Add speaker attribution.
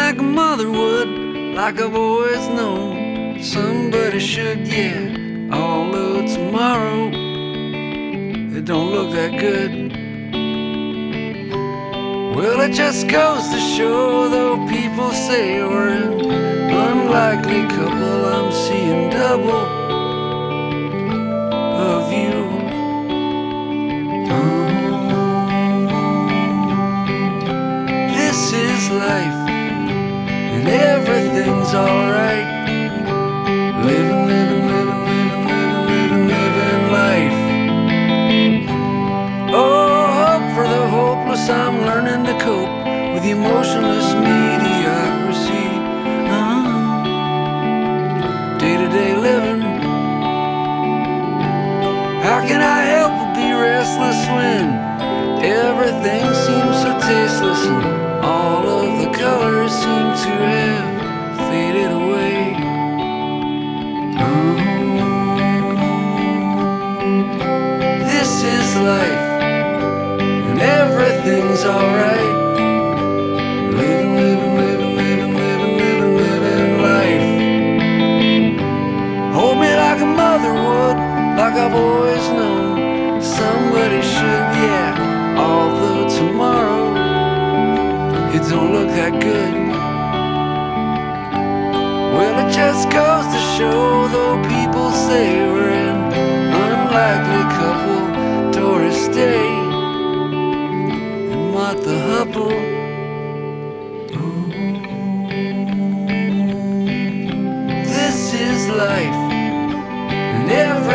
Speaker 1: like a mother would, like I've always known. Somebody should, yeah. Although tomorrow it don't look that good. Well, it just goes to show, though people say we're an unlikely couple, I'm seeing double of you. This is life, and everything's alright. Living, living, living, living, living, living, living life. Oh, hope for the hopeless, I'm learning to cope with emotionless mediocrity. Day-to-day living. How can I help but be restless when everything seems so tasteless and all of the colors seem to have faded away? This is life, and everything's alright. Living, living, living, living, living, living, living life. Hold me like a mother would, like I've always known. Somebody should, yeah. Although tomorrow it don't look that good. Well, it just goes to show, though people say we're an unlikely couple. Doris Day and Martha Hubble. This is life, and every